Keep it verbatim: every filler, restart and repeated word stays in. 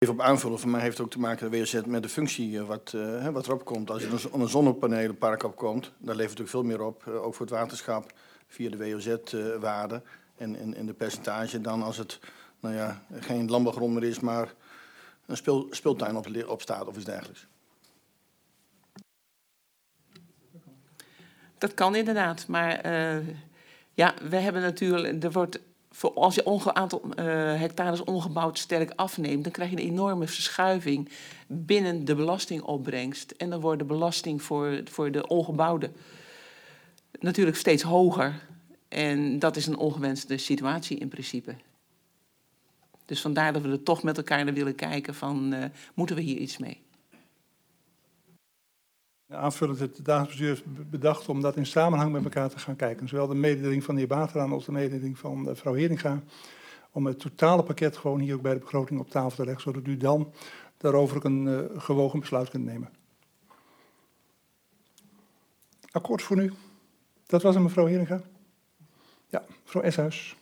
Even op aanvullen, voor mij heeft het ook te maken de W O Z met de functie uh, wat, uh, wat erop komt. Als er een, een zonnepanelenpark opkomt, dan levert natuurlijk veel meer op, uh, ook voor het waterschap, via de W O Z-waarde uh, en, en, en de percentage, dan als het nou ja, geen landbouwgrond meer is, maar een speel, speeltuin op, op staat of iets dergelijks. Dat kan inderdaad, maar uh, ja, we hebben natuurlijk, er wordt, voor, als je een aantal uh, hectares ongebouwd sterk afneemt, dan krijg je een enorme verschuiving binnen de belastingopbrengst. En dan wordt de belasting voor, voor de ongebouwde natuurlijk steeds hoger. En dat is een ongewenste situatie in principe. Dus vandaar dat we er toch met elkaar naar willen kijken van, uh, moeten we hier iets mee? Aanvullend het databestuur heeft bedacht om dat in samenhang met elkaar te gaan kijken. Zowel de mededeling van de heer Bateraan als de mededeling van mevrouw Heringa. Om het totale pakket gewoon hier ook bij de begroting op tafel te leggen, zodat u dan daarover ook een uh, gewogen besluit kunt nemen. Akkoord voor nu? Dat was het, mevrouw Heringa? Ja, mevrouw Eshuis.